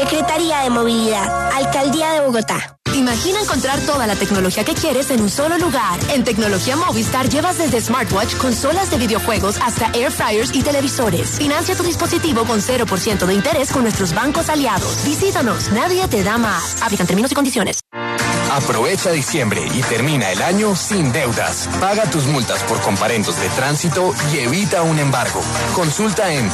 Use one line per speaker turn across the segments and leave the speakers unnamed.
Secretaría de Movilidad, Alcaldía de Bogotá.
Imagina encontrar toda la tecnología que quieres en un solo lugar. En Tecnología Movistar llevas desde smartwatch, consolas de videojuegos hasta air fryers y televisores. Financia tu dispositivo con 0% de interés con nuestros bancos aliados. Visítanos, nadie te da más. Aplican términos y condiciones.
Aprovecha diciembre y termina el año sin deudas. Paga tus multas por comparendos de tránsito y evita un embargo. Consulta en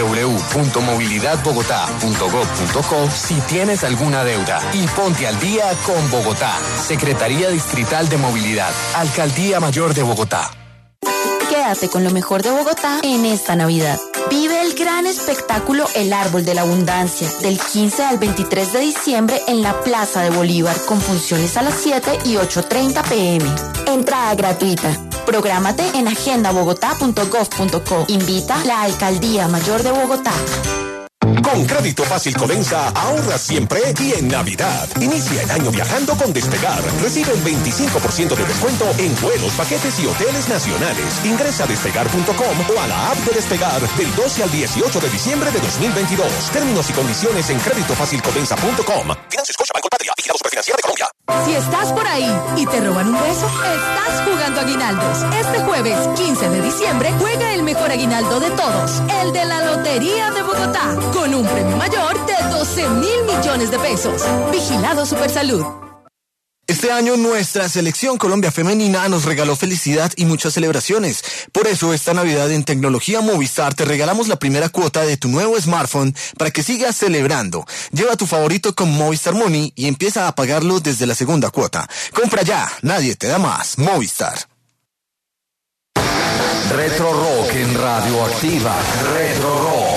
www.movilidadbogotá.gov.co si tienes alguna deuda y ponte al día con Bogotá. Secretaría Distrital de Movilidad, Alcaldía Mayor de Bogotá.
Quédate con lo mejor de Bogotá en esta Navidad. Vive el gran espectáculo El Árbol de la Abundancia del 15 al 23 de diciembre en la Plaza de Bolívar con funciones a las 7 y 8:30 p.m. Entrada gratuita. Prográmate en agendabogotá.gov.co. Invita la Alcaldía Mayor de Bogotá.
Con Crédito Fácil Codensa, ahorra siempre y en Navidad. Inicia el año viajando con Despegar. Recibe el 25% de descuento en vuelos, paquetes y hoteles nacionales. Ingresa a despegar.com o a la app de Despegar del 12 al 18 de diciembre de 2022. Términos y condiciones en créditofacilcodensa.com. Finanzas Scotiabank Patria, vigilado Superfinanciera de Colombia.
Si estás por ahí y te roban un beso, estás jugando aguinaldos. Este jueves, 15 de diciembre, juega el mejor aguinaldo de todos, el de la Lotería de Bogotá, con un premio mayor de 12.000 millones de pesos. Vigilado Supersalud.
Este año nuestra selección Colombia femenina nos regaló felicidad y muchas celebraciones. Por eso esta Navidad en Tecnología Movistar te regalamos la primera cuota de tu nuevo smartphone para que sigas celebrando. Lleva tu favorito con Movistar Money y empieza a pagarlo desde la segunda cuota. Compra ya, nadie te da más. Movistar.
Retro Rock en Radioactiva. Retro Rock.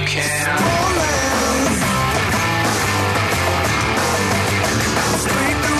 Speak the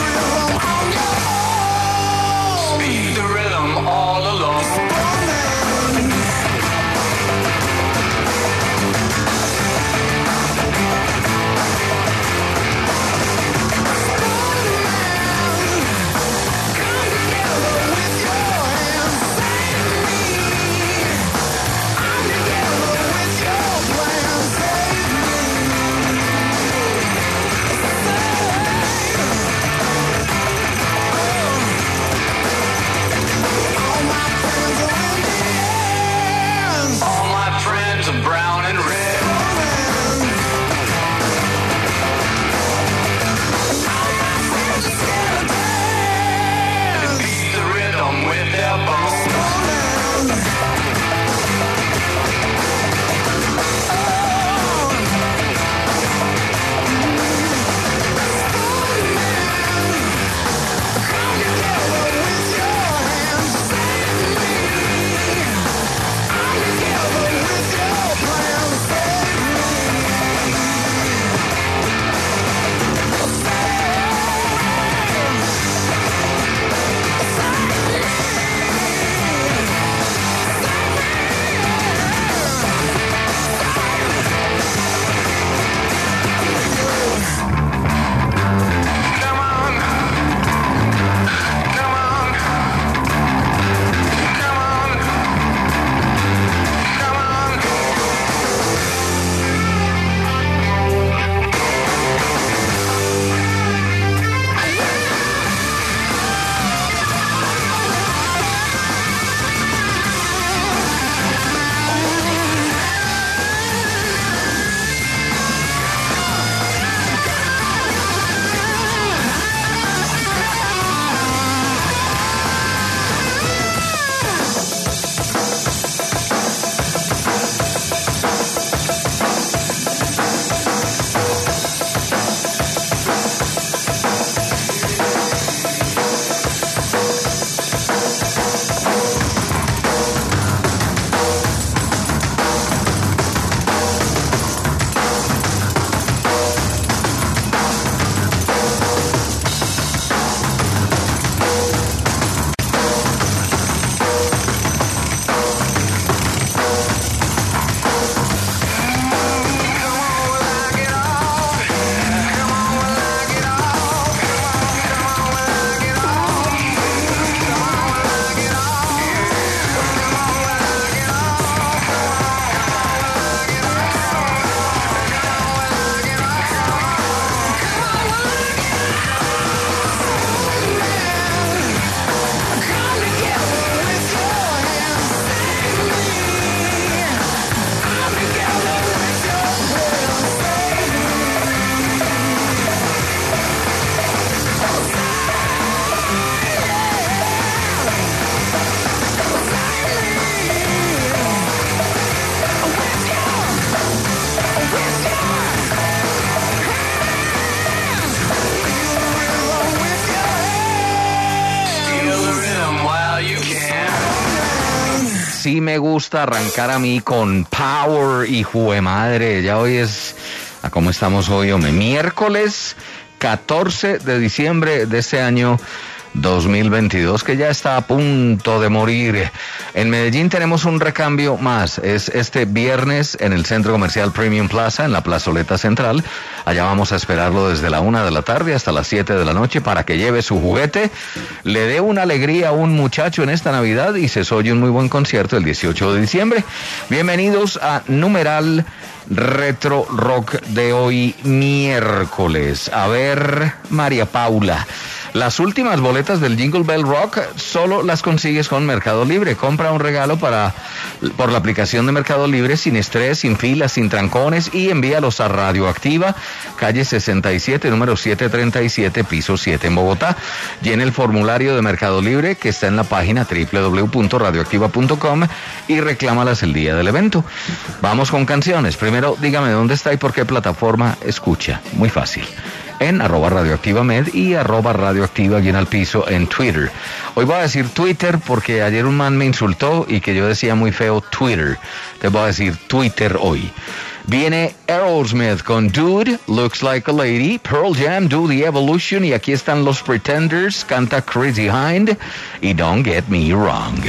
así me gusta arrancar a mí con power y juemadre. Ya hoy es... ¿Cómo estamos hoy, hombre? Miércoles 14 de diciembre de este año 2022, que ya está a punto de morir. En Medellín tenemos un recambio más. Es este viernes en el Centro Comercial Premium Plaza, en la plazoleta central. Allá vamos a esperarlo desde la 1 de la tarde hasta las 7 de la noche para que lleve su juguete, le dé una alegría a un muchacho en esta Navidad y se oye un muy buen concierto el 18 de diciembre. Bienvenidos a Numeral Retro Rock de hoy miércoles. A ver, María Paula, las últimas boletas del Jingle Bell Rock solo las consigues con Mercado Libre. Compra un regalo por la aplicación de Mercado Libre, sin estrés, sin filas, sin trancones, y envíalos a Radioactiva, calle 67, número 737, piso 7 en Bogotá. Llena el formulario de Mercado Libre que está en la página www.radioactiva.com y reclámalas el día del evento. Vamos con canciones. Primero, dígame dónde está y por qué plataforma escucha. Muy fácil. En @radioactivamed y @radioactiva_al-piso en Twitter. Hoy voy a decir Twitter porque ayer un man me insultó y que yo decía muy feo Twitter. Te voy a decir Twitter hoy. Viene Aerosmith con Dude, Looks Like a Lady, Pearl Jam, Do the Evolution, y aquí están los Pretenders, canta Crazy Hind y Don't Get Me Wrong.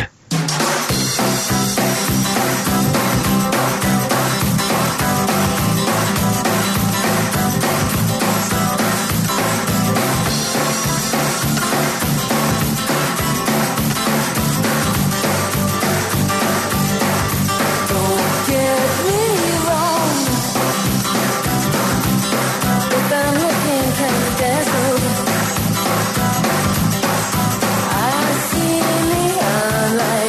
I see me, I'm like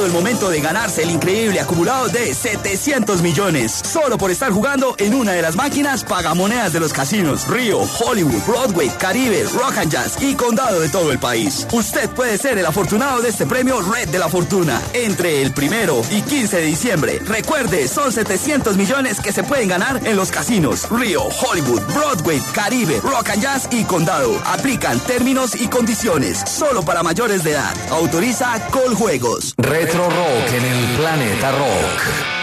el momento de ganarse el increíble acumulado de 700 millones. Solo por estar jugando en una de las máquinas pagamonedas de los casinos Río, Hollywood, Broadway, Caribe, Rock and Jazz y Condado de todo el país. Usted puede ser el afortunado de este premio Red de la Fortuna entre el 1 y 15 de diciembre. Recuerde, son 700 millones que se pueden ganar en los casinos Río, Hollywood, Broadway, Caribe, Rock and Jazz y Condado. Aplican términos y condiciones. Solo para mayores de edad. Autoriza Coljuegos.
Retro Rock en el Planeta Rock.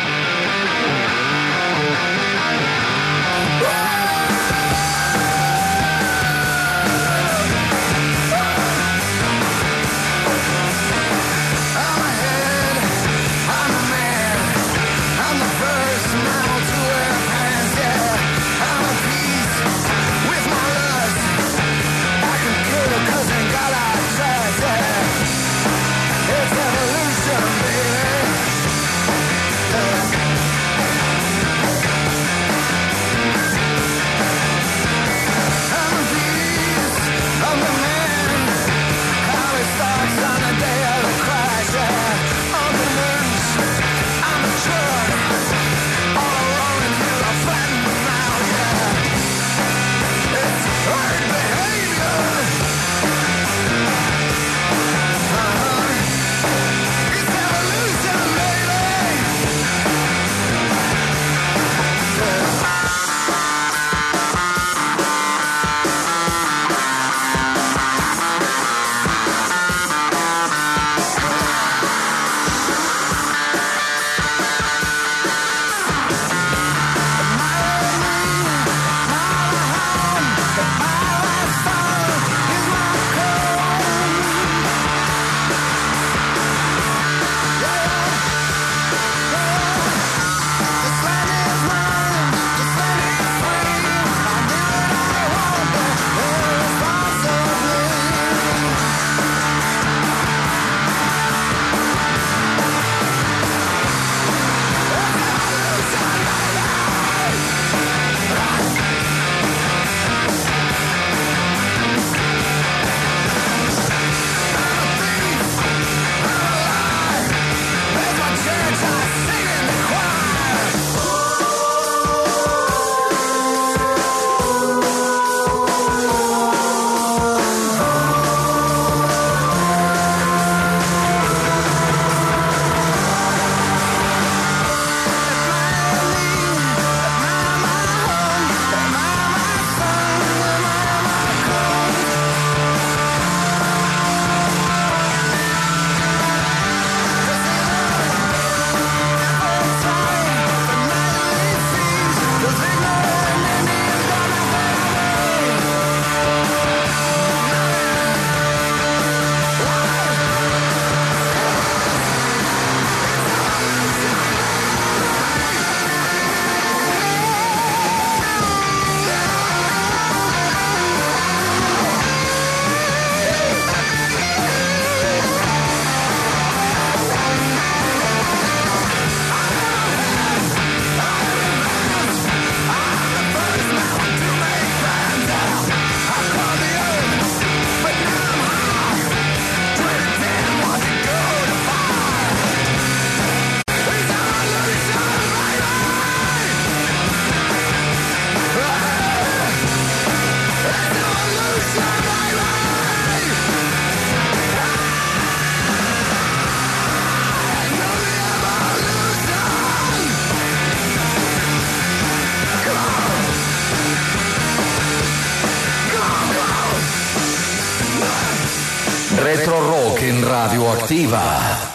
Retro Rock en Radioactiva.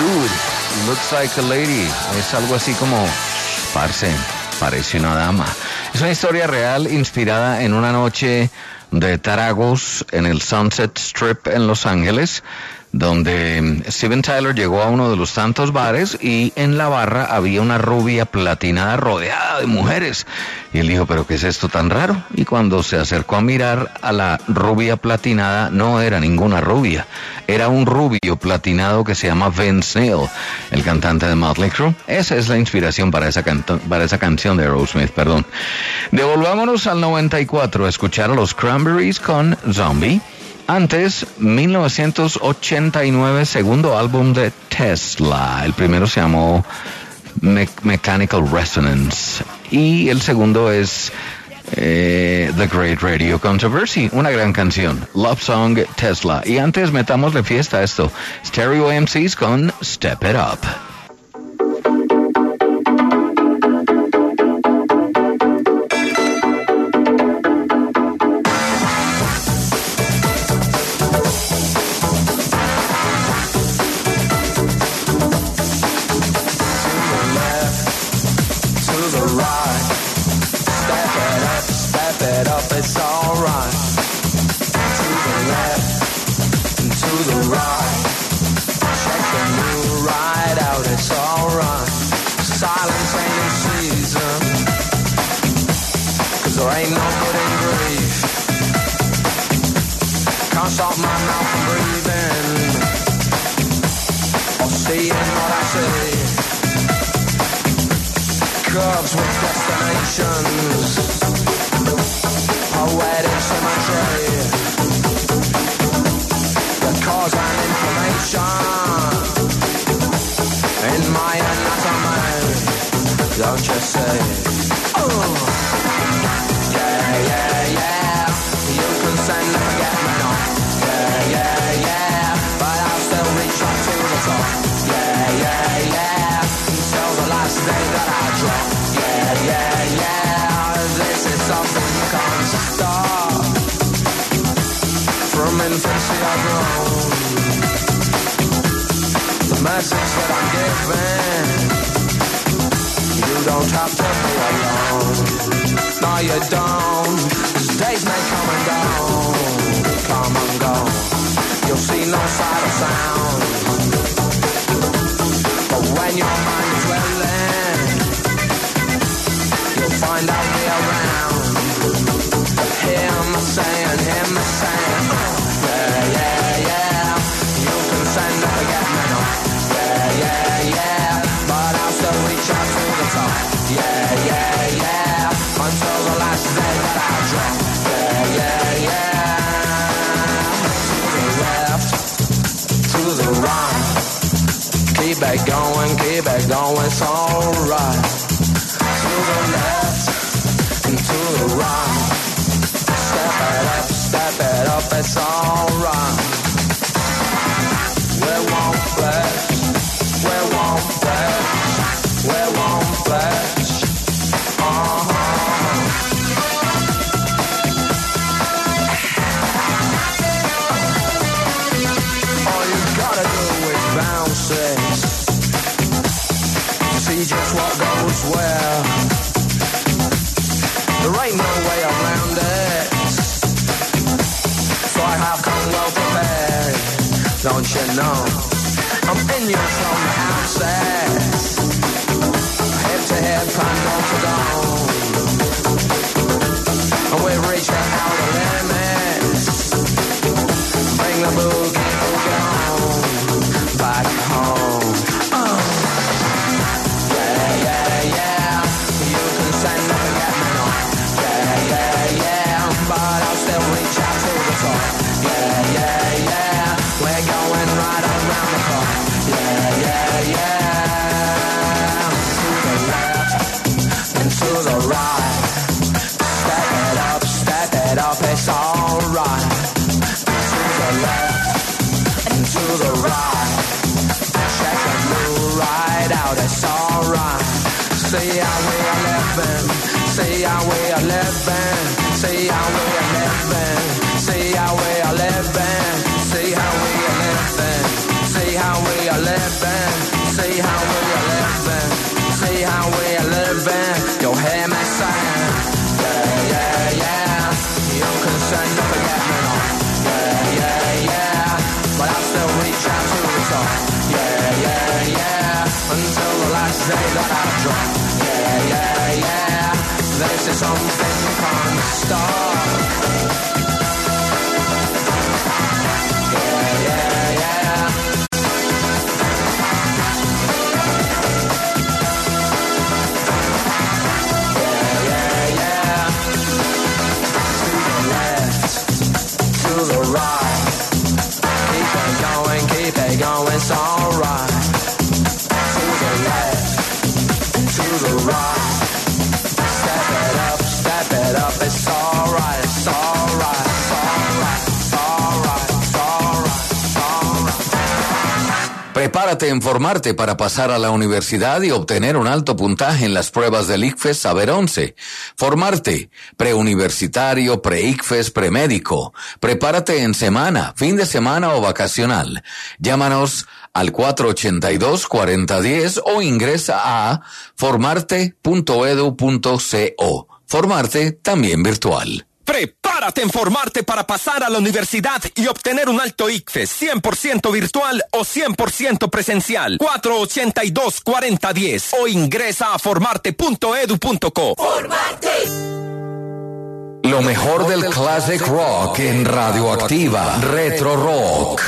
Dude, looks like a lady. Es algo así como, parece una dama. Es una historia real inspirada en una noche de tragos en el Sunset Strip en Los Ángeles, donde Steven Tyler llegó a uno de los tantos bares y en la barra había una rubia platinada rodeada de mujeres. Y él dijo, ¿pero qué es esto tan raro? Y cuando se acercó a mirar a la rubia platinada, no era ninguna rubia, era un rubio platinado que se llama Vince Neil, el cantante de Motley Crue. Esa es la inspiración para esa canción de Aerosmith, perdón. Devolvámonos al 94 a escuchar a los Cranberries con Zombie. Antes, 1989, segundo álbum de Tesla. El primero se llamó Mechanical Resonance y el segundo es The Great Radio Controversy, una gran canción, Love Song Tesla. Y antes metámosle fiesta a esto, Stereo MCs con Step It Up.
It's alright. To the left and to the right. Check the new ride out, it's alright. Silence ain't in season, 'cause there ain't no good in grief. Can't stop my mouth from breathing or seeing what I see. Curves with destinations, poetic symmetry, the cause and information in my anatomy, don't you see? Oh, yeah, yeah, yeah, you can send and forget me not. Yeah, yeah, yeah, but I'll still reach up to the top. Yeah, yeah, yeah, until the last day that I drop. Yeah, yeah, yeah, this is something you can't stop. From infancy I've grown. The message that I'm giving, you don't have to be alone. No, you don't. 'Cause days may come and go, come and go. You'll see no sight or sound, but when your mind is willing, you'll find out me around. Hear me saying, yeah, yeah, yeah, you can send and forget me not. Yeah, yeah, yeah, but I'll still reach out to the top. Yeah, yeah, yeah, until the last day that I drop. Yeah, yeah, yeah, to the left, to the right. Keep it going, it's alright. To the left and to the right. Step it up, it's alright. We won't flash, we won't flash, we won't flash. All you gotta do is bounce it, see just what goes where. There ain't no way around it, so I have come well prepared. Don't you know, I'm in you from the outset. Head to head, panel to dawn, and we reach the outer limits. Bring the boogie on back home. Yeah, yeah, yeah, you can send and forget me not. Yeah, yeah, yeah, but I'll still reach out to the top. Yeah, yeah, yeah, we're going right around the clock. Yeah, yeah, yeah, to the left and to the right. Step it up, it's alright. To the left and to the right. Check the new ride out, it's alright. See how we are living, see how we are living, see how we are living, see how we are living, see how we are living, see how we are living. drunk. Yeah, yeah, yeah. Until the last day that I drunk. Yeah, yeah, yeah. They say something can't stop. Yeah, yeah, yeah. Yeah, yeah, yeah. To the left, to the right. Keep it going, it's alright. To the left, to the right. Step it up, it's alright, it's alright, it's alright, it's alright, it's alright, it's alright.
Prepárate en formarte para pasar a la universidad y obtener un alto puntaje en las pruebas del ICFES Saber 11. Formarte, preuniversitario, pre-ICFES, premédico. Prepárate en semana, fin de semana o vacacional. Llámanos al 482-4010 o ingresa a formarte.edu.co. Formarte también virtual.
Prepárate en formarte para pasar a la universidad y obtener un alto ICFES 100% virtual o 100% presencial. 482-4010 o ingresa a formarte.edu.co.
¡Formarte!
Lo mejor del classic rock en Radioactiva. Retro Rock.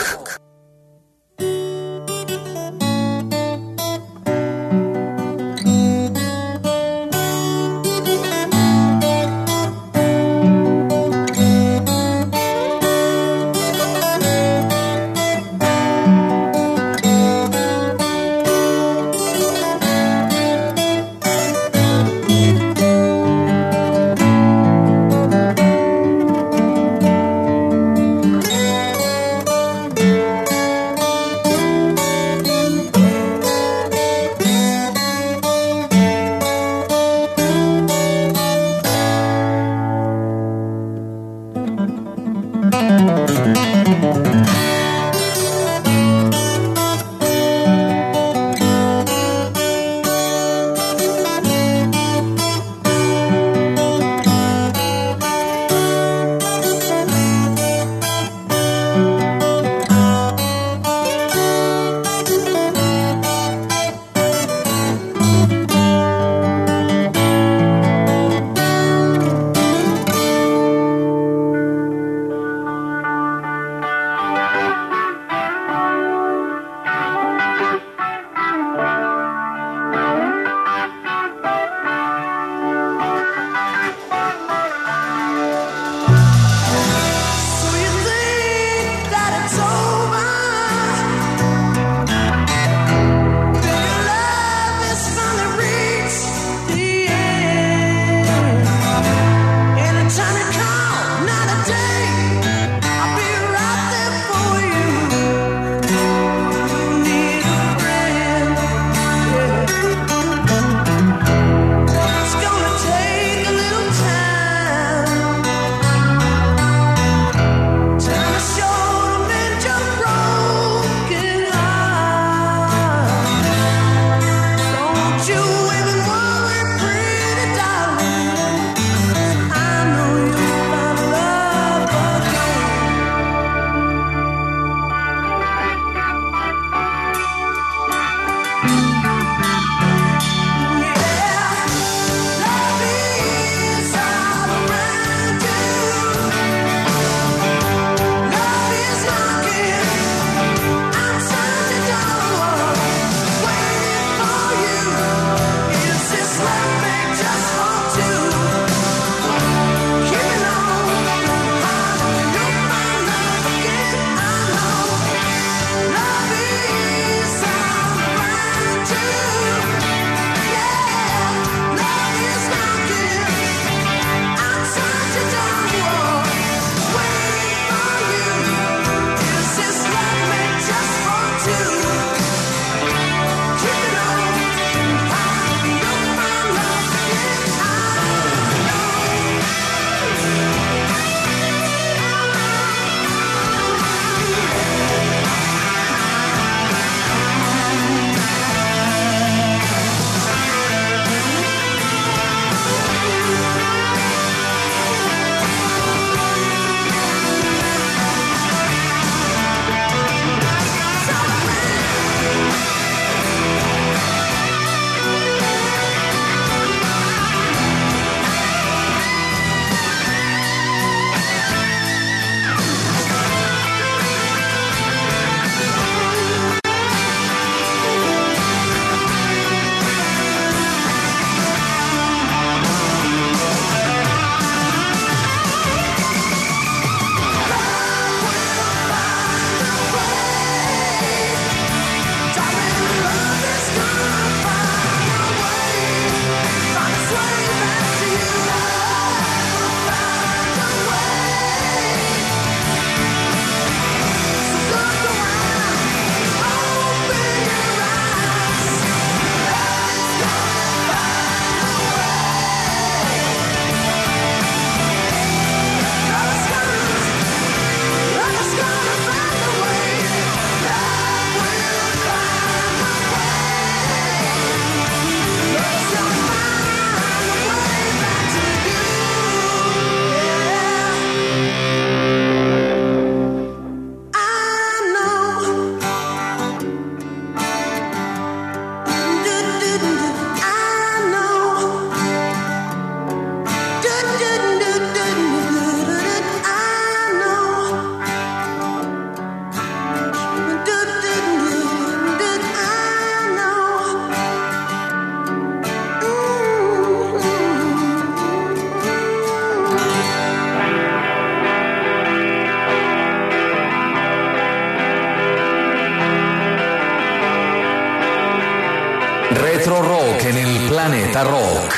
Retro Rock en el Planeta Rock.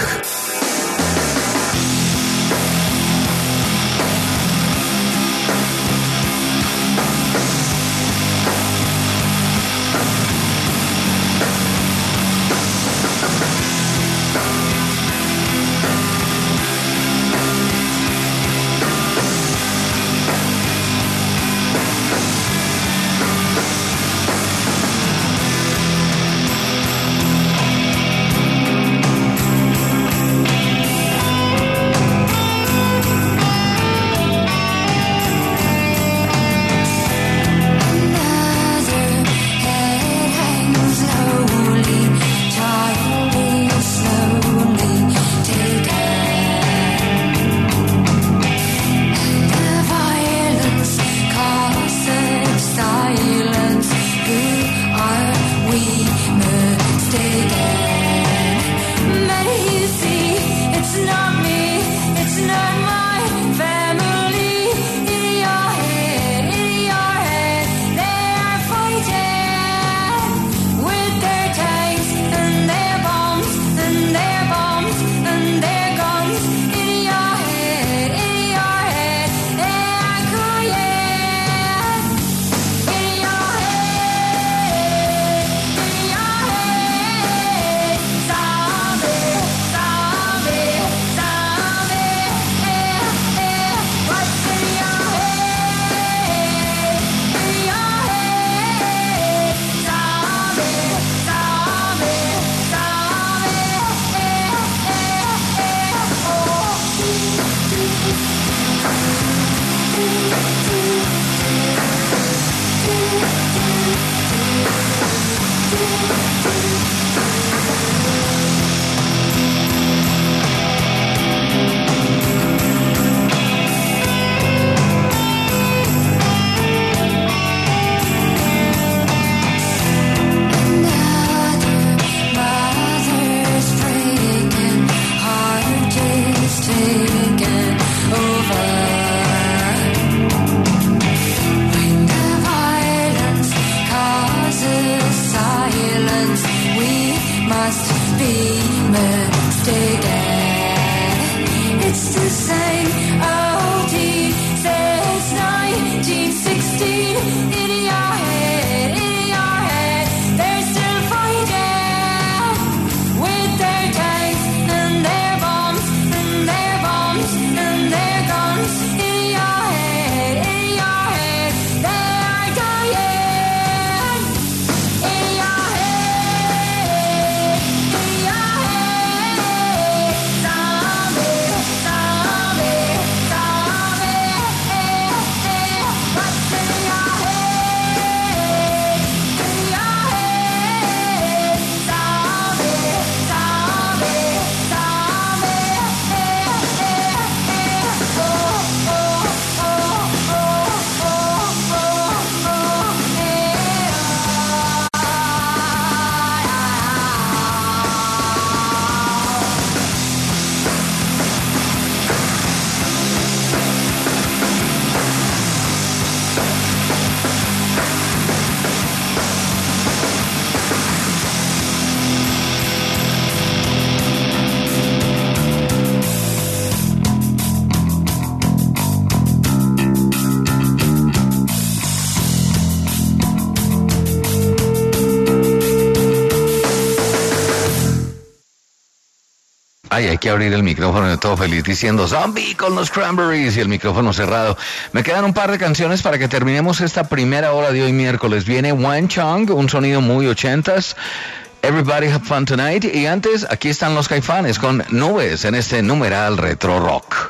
Ay, hay que abrir el micrófono, yo todo feliz diciendo Zombie con los Cranberries y el micrófono cerrado. Me quedan un par de canciones para que terminemos esta primera hora de hoy miércoles. Viene Wan Chong, un sonido muy 80s. Everybody Have Fun Tonight. Y antes, aquí están los Caifanes con Nubes en este numeral Retro Rock.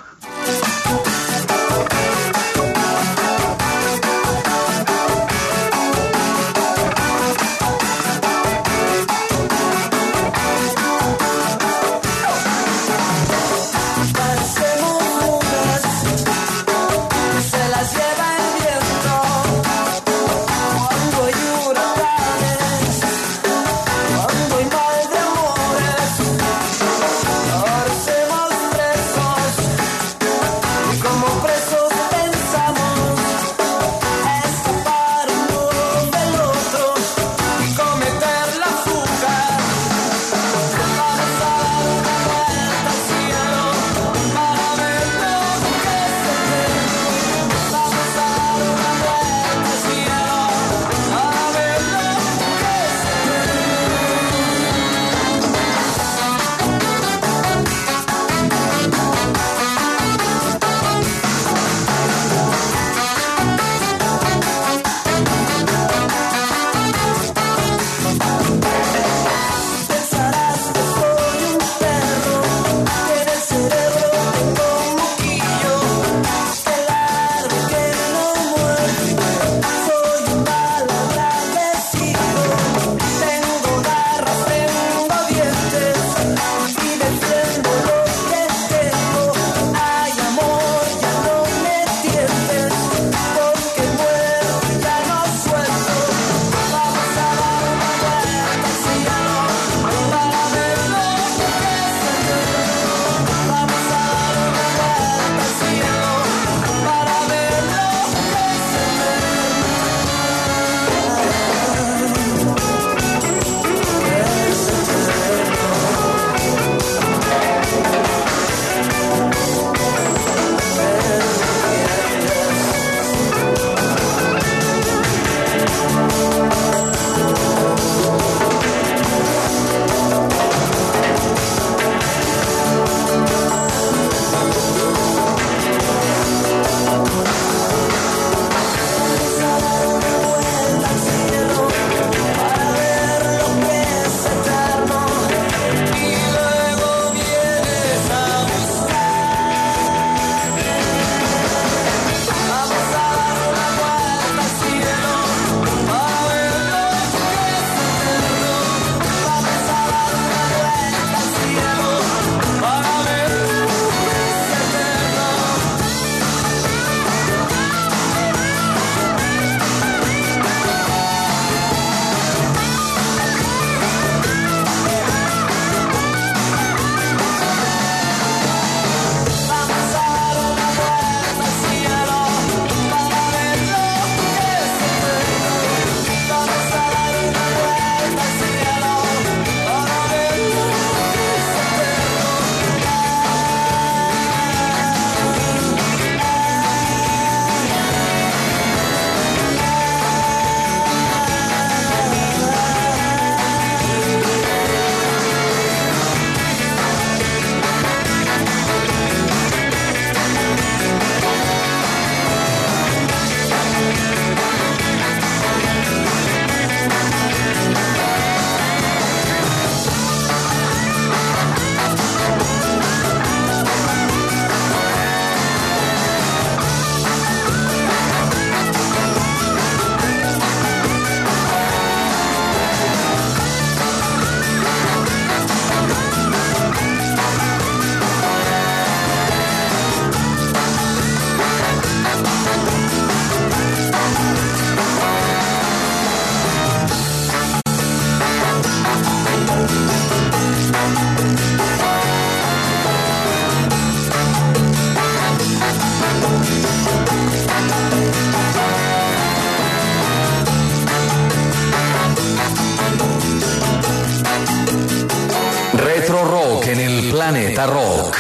Planeta Rock.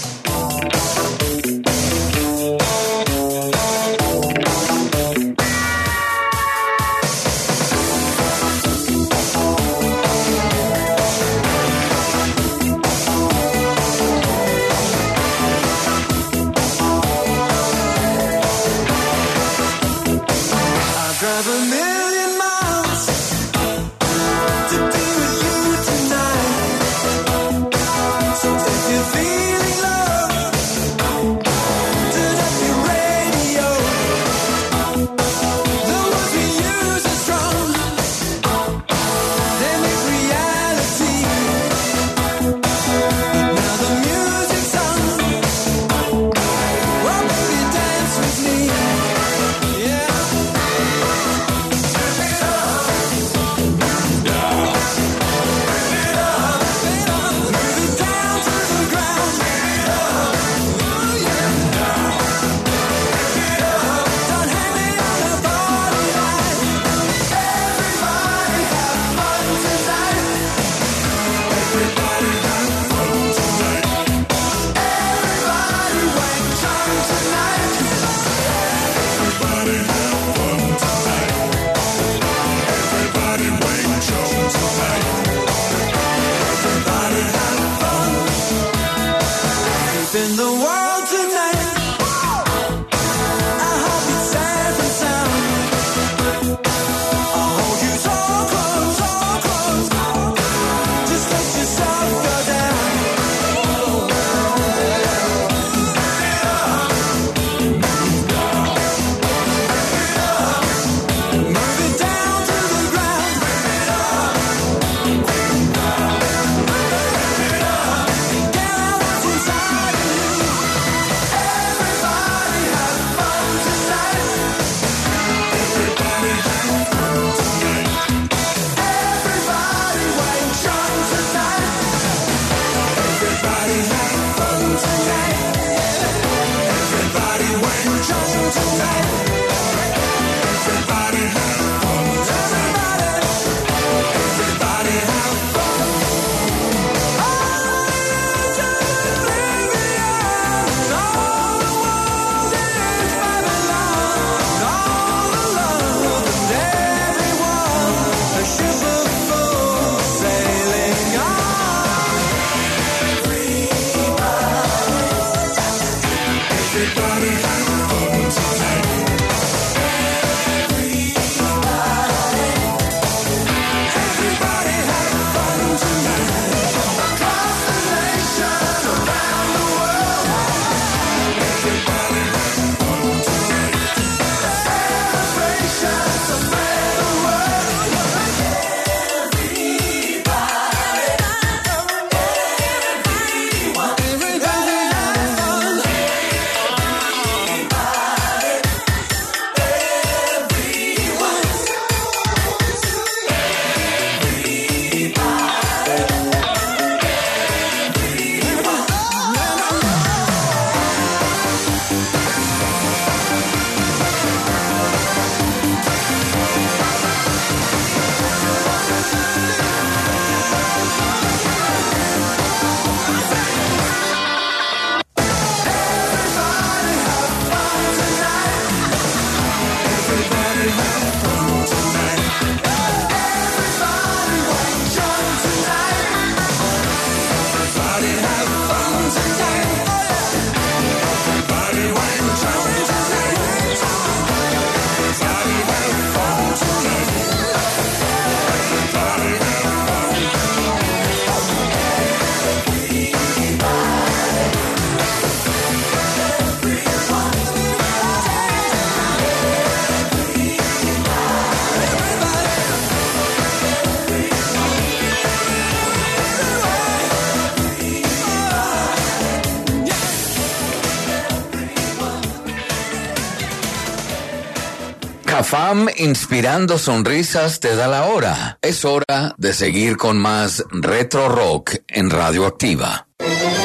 Cafam, inspirando sonrisas, te da la hora. Es hora de seguir con más Retro Rock en Radioactiva.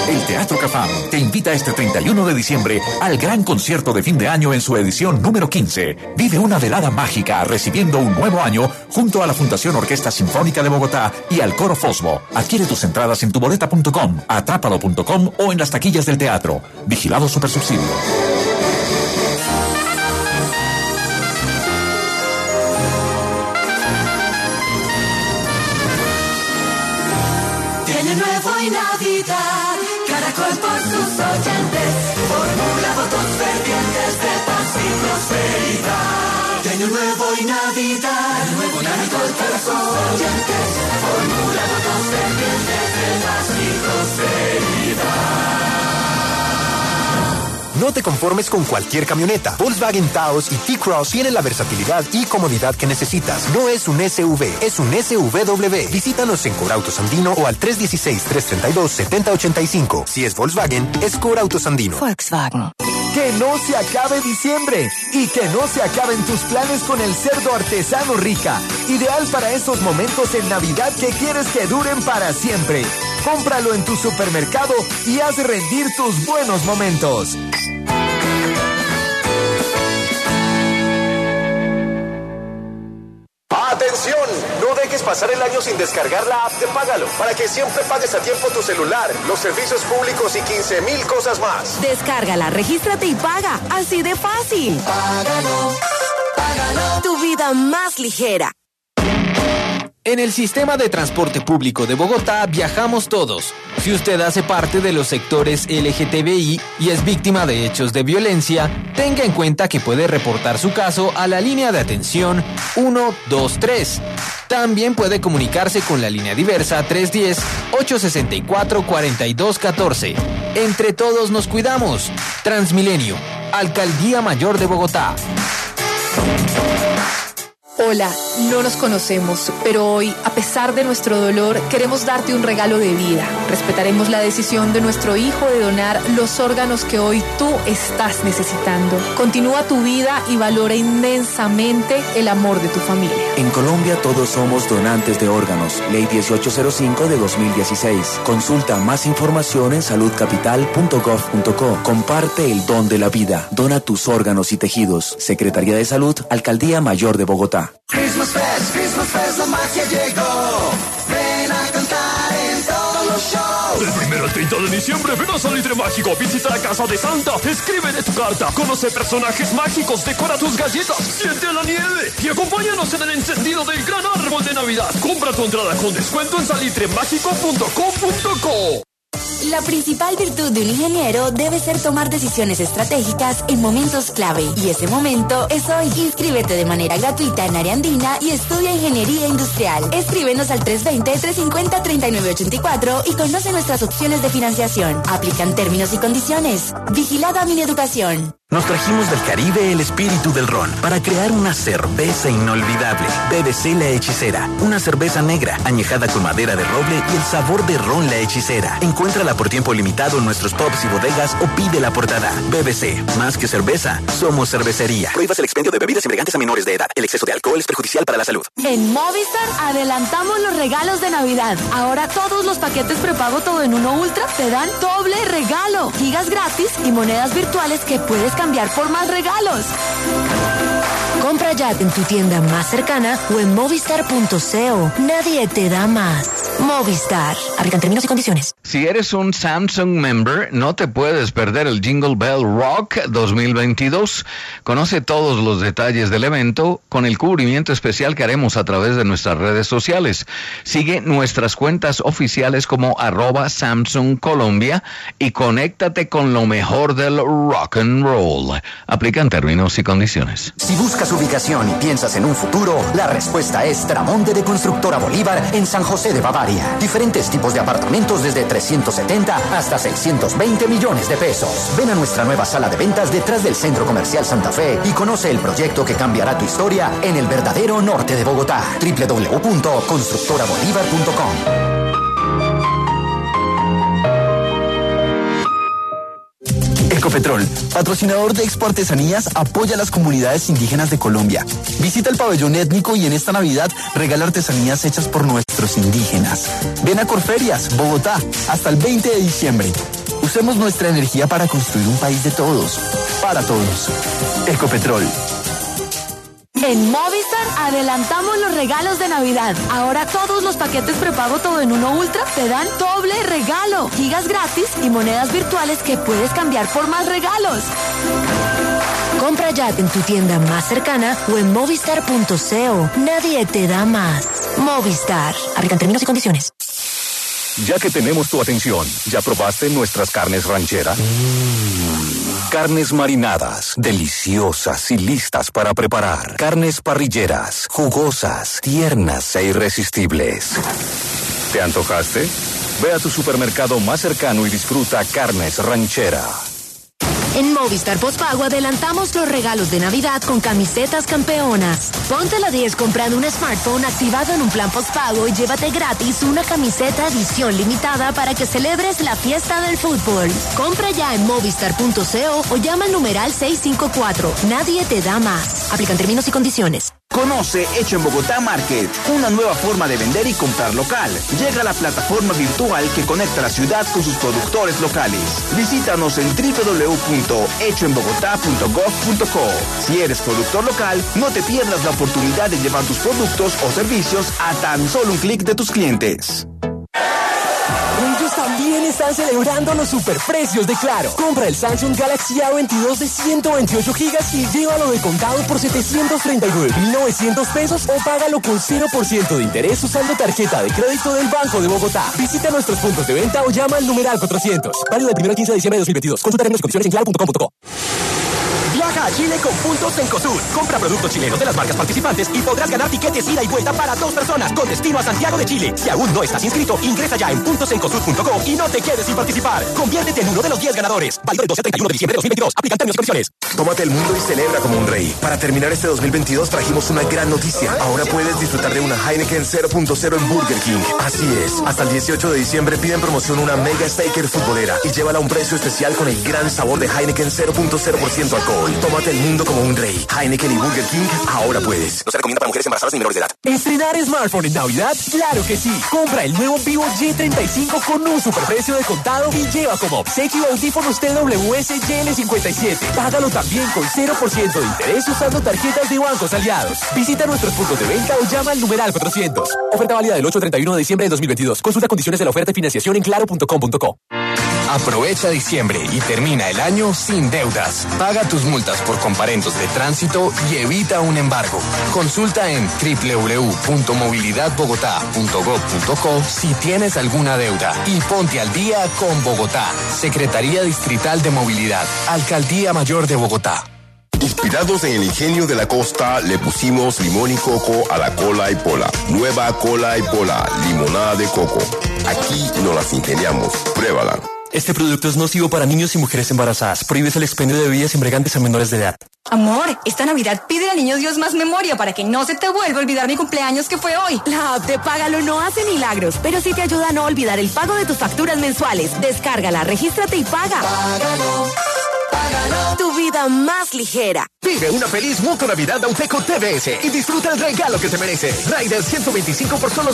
El Teatro Cafam te invita este 31 de diciembre al gran concierto de fin de año en su edición número 15. Vive una velada mágica recibiendo un nuevo año junto a la Fundación Orquesta Sinfónica de Bogotá y al Coro Fosbo. Adquiere tus entradas en tuboleta.com, atrápalo.com o en las taquillas del teatro. Vigilado Supersubsidio.
Año nuevo y Navidad, Caracol por sus oyentes, formula votos fervientes de paz y prosperidad. De Año nuevo y Navidad, Caracol por sus oyentes, formula votos fervientes de paz y prosperidad.
No te conformes con cualquier camioneta. Volkswagen Taos y T-Cross tienen la versatilidad y comodidad que necesitas. No es un SUV, es un SUVW. Visítanos en Corautos Andino o al 316-332-7085. Si es Volkswagen, es Corautos Andino.
Volkswagen. Que no se acabe diciembre y que no se acaben tus planes con el cerdo artesano Rica. Ideal para esos momentos en Navidad que quieres que duren para siempre. Cómpralo en tu supermercado y haz rendir tus buenos momentos.
¡Atención! No dejes pasar el año sin descargar la app de Págalo, para que siempre pagues a tiempo tu celular, los servicios públicos y 15,000 cosas más.
Descárgala, regístrate y paga. Así de fácil.
Págalo, págalo.
Tu vida más ligera.
En el sistema de transporte público de Bogotá viajamos todos. Si usted hace parte de los sectores LGTBI y es víctima de hechos de violencia, tenga en cuenta que puede reportar su caso a la línea de atención 123. También puede comunicarse con la línea diversa 310-864-4214. Entre todos nos cuidamos. Transmilenio, Alcaldía Mayor de Bogotá.
Hola, no nos conocemos, pero hoy, a pesar de nuestro dolor, queremos darte un regalo de vida. Respetaremos la decisión de nuestro hijo de donar los órganos que hoy tú estás necesitando. Continúa tu vida y valora inmensamente el amor de tu familia.
En Colombia todos somos donantes de órganos. Ley 1805 de 2016. Consulta más información en saludcapital.gov.co. Comparte el don de la vida. Dona tus órganos y tejidos. Secretaría de Salud, Alcaldía Mayor de Bogotá.
Christmas Fest, la magia llegó. Ven a cantar en todos los shows.
Del 1 al 30 de diciembre, ven a Salitre Mágico, visita la casa de Santa, escríbele tu carta, conoce personajes mágicos, decora tus galletas, siente la nieve y acompáñanos en el encendido del gran árbol de Navidad. Compra tu entrada con descuento en salitremagico.com.co.
La principal virtud de un ingeniero debe ser tomar decisiones estratégicas en momentos clave. Y ese momento es hoy. Inscríbete de manera gratuita en Área Andina y estudia Ingeniería Industrial. Escríbenos al 320-350-3984 y conoce nuestras opciones de financiación. Aplican términos y condiciones. Vigilada Mineducación.
Nos trajimos del Caribe el espíritu del ron para crear una cerveza inolvidable. BBC La Hechicera, una cerveza negra añejada con madera de roble y el sabor de ron La Hechicera. Encuéntrala por tiempo limitado en nuestros pubs y bodegas o pídela por portada. BBC, más que cerveza, somos cervecería. Prohíbas el expendio de bebidas embriagantes a menores de edad. El exceso de alcohol es perjudicial para la salud.
En Movistar adelantamos los regalos de Navidad. Ahora todos los paquetes prepago todo en uno ultra te dan doble regalo. Gigas gratis y monedas virtuales que puedes cambiar por más regalos. Compra ya en tu tienda más cercana o en movistar.co. Nadie te da más. Movistar. Aplican términos y condiciones.
Si eres un Samsung member, no te puedes perder el Jingle Bell Rock 2022. Conoce todos los detalles del evento con el cubrimiento especial que haremos a través de nuestras redes sociales. Sigue nuestras cuentas oficiales como @Samsung Colombia y conéctate con lo mejor del rock and roll. Aplican términos y condiciones.
Si buscas ubicación y piensas en un futuro, la respuesta es Tramonte de Constructora Bolívar en San José de Bavaria. Diferentes tipos de apartamentos desde 370 hasta 620 millones de pesos. Ven a nuestra nueva sala de ventas detrás del Centro Comercial Santa Fe y conoce el proyecto que cambiará tu historia en el verdadero norte de Bogotá. www.constructorabolívar.com.
Ecopetrol, patrocinador de Expo Artesanías, apoya a las comunidades indígenas de Colombia. Visita el pabellón étnico y en esta Navidad regala artesanías hechas por nuestros indígenas. Ven a Corferias, Bogotá, hasta el 20 de diciembre. Usemos nuestra energía para construir un país de todos, para todos. Ecopetrol.
En Movistar adelantamos los regalos de Navidad. Ahora todos los paquetes prepago todo en uno Ultra te dan doble regalo, gigas gratis y monedas virtuales que puedes cambiar por más regalos.
Compra ya en tu tienda más cercana o en movistar.co. Nadie te da más. Movistar. Aplican términos y condiciones.
Ya que tenemos tu atención, ¿ya probaste nuestras carnes ranchera? Carnes marinadas, deliciosas y listas para preparar. Carnes parrilleras, jugosas, tiernas e irresistibles. ¿Te antojaste? Ve a tu supermercado más cercano y disfruta Carnes Ranchera.
En Movistar Postpago adelantamos los regalos de Navidad con camisetas campeonas. Ponte la 10 comprando un smartphone activado en un plan postpago y llévate gratis una camiseta edición limitada para que celebres la fiesta del fútbol. Compra ya en movistar.co o llama al numeral 654. Nadie te da más. Aplican términos y condiciones.
Conoce Hecho en Bogotá Market, una nueva forma de vender y comprar local. Llega la plataforma virtual que conecta la ciudad con sus productores locales. Visítanos en www.hechoenbogotá.gov.co. Si eres productor local, no te pierdas la oportunidad de llevar tus productos o servicios a tan solo un clic de tus clientes.
Ellos también están celebrando los superprecios de Claro. Compra el Samsung Galaxy A22 de 128 gigas y llévalo de contado por 739.900 pesos o págalo con 0% de interés usando tarjeta de crédito del Banco de Bogotá. Visita nuestros puntos de venta o llama al numeral 400. Válido del 1 al 15 de diciembre de 2022. Consulta términos y condiciones en claro.com.co. Viaja a Chile con puntos Cencosud. Compra productos chilenos de las marcas participantes y podrás ganar tiquetes ida y vuelta para 2 personas con destino a Santiago de Chile. Si aún no estás inscrito, ingresa ya en puntosencosud.com y no te quedes sin participar. Conviértete en uno de los 10 ganadores. Válido del 12 al 31 de diciembre de 2022. Aplican términos y condiciones.
Tómate el mundo y celebra como un rey. Para terminar este 2022 trajimos una gran noticia. Ahora puedes disfrutar de una Heineken 0.0 en Burger King. Así es. Hasta el 18 de diciembre pide en promoción una Mega Staker futbolera y llévala a un precio especial con el gran sabor de Heineken 0.0% alcohol. Tómate el mundo como un rey. Heineken y Burger King, ahora puedes. No se recomienda para mujeres embarazadas ni menores de edad.
¿Estrenar smartphone en Navidad? ¡Claro que sí! Compra el nuevo Vivo Y35 con un superprecio de contado y lleva como obsequio audífonos TWS YL57. Págalo también con 0% de interés usando tarjetas de bancos aliados. Visita nuestros puntos de venta o llama al numeral 400. Oferta válida del 8 al 31 de diciembre de 2022. Consulta condiciones de la oferta y financiación en claro.com.co.
Aprovecha diciembre y termina el año sin deudas. Paga tus multas por comparendos de tránsito y evita un embargo. Consulta en www.movilidadbogotá.gov.co si tienes alguna deuda y ponte al día con Bogotá. Secretaría Distrital de Movilidad. Alcaldía Mayor de Bogotá.
Inspirados en el ingenio de la costa, le pusimos limón y coco a la cola y pola. Nueva cola y pola, limonada de coco. Aquí nos las ingeniamos. Pruébala.
Este producto es nocivo para niños y mujeres embarazadas. Prohíbes el expendio de bebidas embriagantes a menores de edad.
Amor, esta Navidad pide al niño Dios más memoria para que no se te vuelva a olvidar mi cumpleaños que fue hoy.
La app de Págalo no hace milagros, pero sí te ayuda a no olvidar el pago de tus facturas mensuales. Descárgala, regístrate y paga.
Págalo.
Tu vida más ligera.
Vive una feliz Mutua Navidad Auteco TBS y disfruta el regalo que te merece. Rider 125 por solo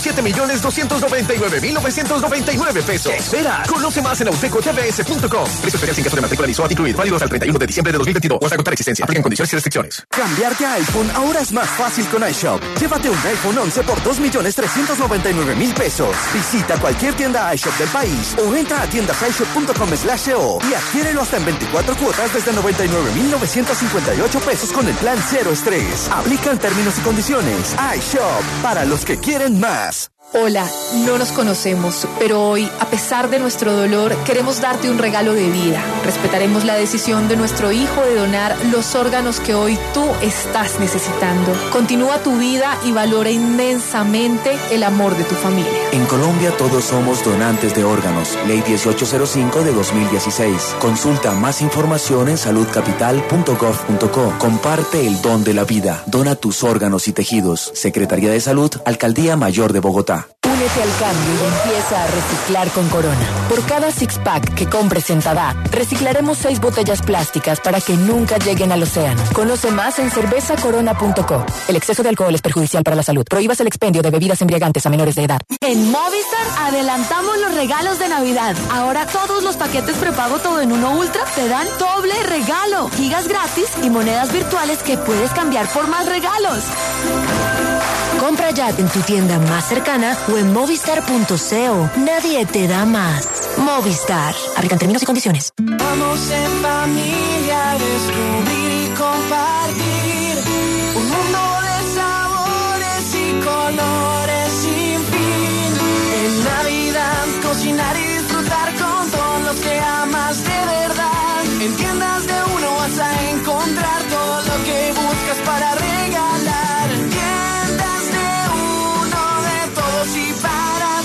7.299.999 pesos. ¿Qué esperas? Conoce más en autecotbs.com. Precio especial sin caso de matrícula y SOAT incluido. Válido hasta el 31 de diciembre de 2022 o hasta agotar existencia. Aplican condiciones y restricciones.
Cambiarte a iPhone ahora es más fácil con iShop. Llévate un iPhone 11 por 2.399.000 pesos. Visita cualquier tienda iShop del país o entra a tiendasishop.com/co y adquiérelo hasta en 24 cuotas desde 99.958 pesos con el plan Cero Estrés. Aplican términos y condiciones. iShop, para los que quieren más.
Hola, no nos conocemos, pero hoy, a pesar de nuestro dolor, queremos darte un regalo de vida. Respetaremos la decisión de nuestro hijo de donar los órganos que hoy tú estás necesitando. Continúa tu vida y valora inmensamente el amor de tu familia.
En Colombia todos somos donantes de órganos. Ley 1805 de 2016. Consulta más información en saludcapital.gov.co. Comparte el don de la vida. Dona tus órganos y tejidos. Secretaría de Salud, Alcaldía Mayor de Bogotá.
Únete al cambio y empieza a reciclar con Corona. Por cada six-pack que compres en Tabá, reciclaremos 6 botellas plásticas para que nunca lleguen al océano. Conoce más en cervezacorona.co. El exceso de alcohol es perjudicial para la salud. Prohíbas el expendio de bebidas embriagantes a menores de edad.
En Movistar adelantamos los regalos de Navidad. Ahora todos los paquetes prepago todo en uno Ultra te dan doble regalo. Gigas gratis y monedas virtuales que puedes cambiar por más regalos.
Compra ya en tu tienda más cercana o en movistar.co. Nadie te da más. Movistar. Aplican términos y condiciones.
Vamos en familia a descubrir y compartir un mundo de sabores y colores sin fin. En Navidad cocinar y disfrutar con todos los que amas de verdad. En tiendas de uno vas a encontrar todo lo que buscas para regalar. Tiendas de uno, de todos y para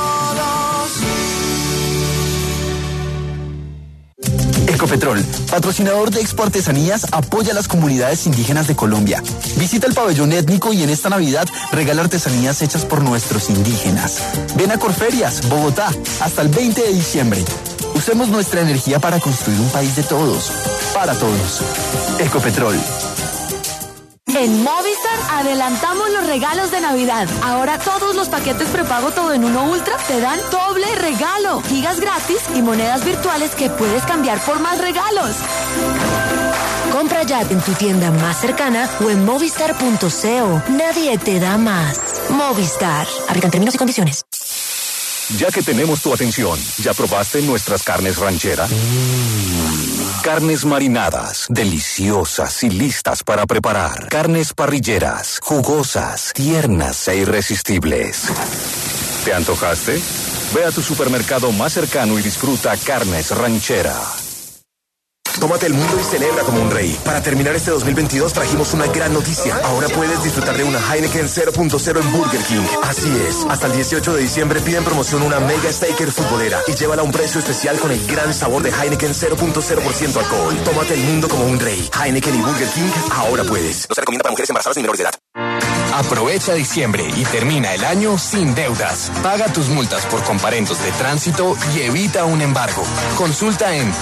todos.
Ecopetrol, patrocinador de Expo Artesanías, apoya a las comunidades indígenas de Colombia. Visita el pabellón étnico y en esta Navidad regala artesanías hechas por nuestros indígenas. Ven a Corferias, Bogotá, hasta el 20 de diciembre. Usemos nuestra energía para construir un país de todos, para todos. Ecopetrol.
En Movistar adelantamos los regalos de Navidad. Ahora todos los paquetes prepago todo en uno Ultra te dan doble regalo. Gigas gratis y monedas virtuales que puedes cambiar por más regalos.
Compra ya en tu tienda más cercana o en movistar.co. Nadie te da más. Movistar. Aplican términos y condiciones.
Ya que tenemos tu atención, ¿ya probaste nuestras carnes ranchera? Carnes marinadas, deliciosas y listas para preparar. Carnes parrilleras, jugosas, tiernas e irresistibles. ¿Te antojaste? Ve a tu supermercado más cercano y disfruta Carnes Ranchera.
Tómate el mundo y celebra como un rey. Para terminar este 2022 trajimos una gran noticia. Ahora puedes disfrutar de una Heineken 0.0 en Burger King. Así es. Hasta el 18 de diciembre pide en promoción una Mega Staker futbolera y llévala a un precio especial con el gran sabor de Heineken 0.0% alcohol. Tómate el mundo como un rey. Heineken y Burger King, ahora puedes. No se recomienda para mujeres embarazadas ni menores de edad.
Aprovecha diciembre y termina el año sin deudas. Paga tus multas por comparendos de tránsito y evita un embargo. Consulta en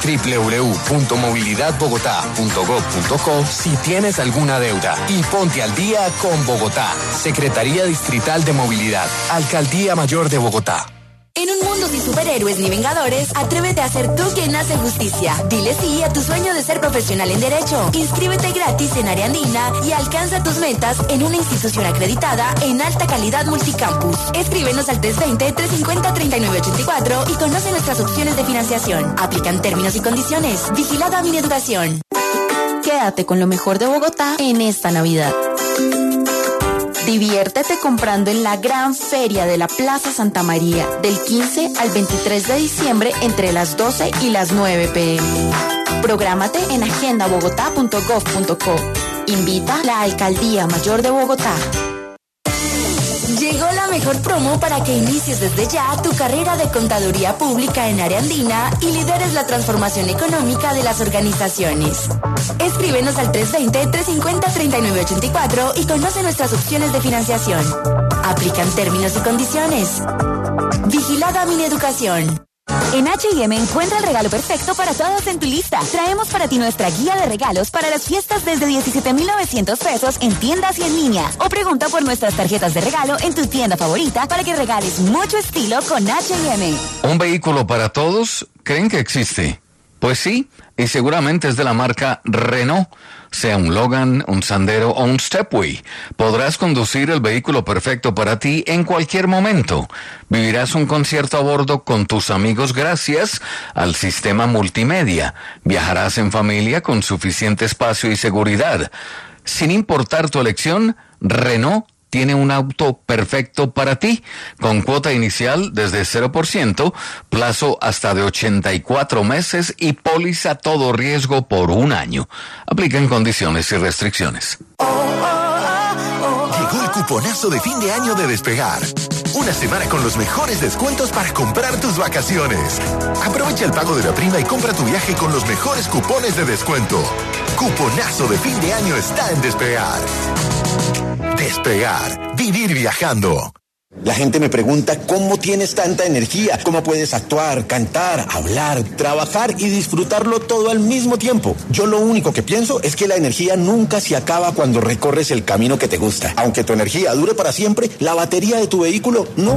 www.movilidadbogotá.gov.co si tienes alguna deuda y ponte al día con Bogotá. Secretaría Distrital de Movilidad. Alcaldía Mayor de Bogotá.
En un mundo sin superhéroes ni vengadores, atrévete a ser tú quien hace justicia. Dile sí a tu sueño de ser profesional en Derecho. Inscríbete gratis en Área Andina y alcanza tus metas en una institución acreditada en alta calidad multicampus. Escríbenos al 320-350-3984 y conoce nuestras opciones de financiación. Aplican términos y condiciones. Vigilada Mineducación. Quédate con lo mejor de Bogotá en esta Navidad. Diviértete comprando en la gran feria de la Plaza Santa María del 15 al 23 de diciembre entre las 12 y las 9 p.m. Prográmate en agendabogotá.gov.co. Invita la Alcaldía Mayor de Bogotá. Llegó la mejor promo para que inicies desde ya tu carrera de contaduría pública en Área Andina y lideres la transformación económica de las organizaciones. Escríbenos al 320-350-3984 y conoce nuestras opciones de financiación. Aplican términos y condiciones. Vigilada Mineducación. En H&M encuentra el regalo perfecto para todos en tu lista. Traemos para ti nuestra guía de regalos para las fiestas desde 17,900 pesos en tiendas y en línea. O pregunta por nuestras tarjetas de regalo en tu tienda favorita para que regales mucho estilo con H&M.
¿Un vehículo para todos? ¿Creen que existe? Pues sí, y seguramente es de la marca Renault. Sea un Logan, un Sandero o un Stepway, podrás conducir el vehículo perfecto para ti en cualquier momento. Vivirás un concierto a bordo con tus amigos gracias al sistema multimedia. Viajarás en familia con suficiente espacio y seguridad. Sin importar tu elección, Renault tiene un auto perfecto para ti, con cuota inicial desde 0%, plazo hasta de 84 meses y póliza todo riesgo por 1 año. Aplican condiciones y restricciones.
Llegó el cuponazo de fin de año de Despegar. Una semana con los mejores descuentos para comprar tus vacaciones. Aprovecha el pago de la prima y compra tu viaje con los mejores cupones de descuento. Cuponazo de fin de año está en Despegar. Despegar. Vivir viajando.
La gente me pregunta cómo tienes tanta energía, cómo puedes actuar, cantar, hablar, trabajar y disfrutarlo todo al mismo tiempo. Yo lo único que pienso es que la energía nunca se acaba cuando recorres el camino que te gusta. Aunque tu energía dure para siempre, la batería de tu vehículo no.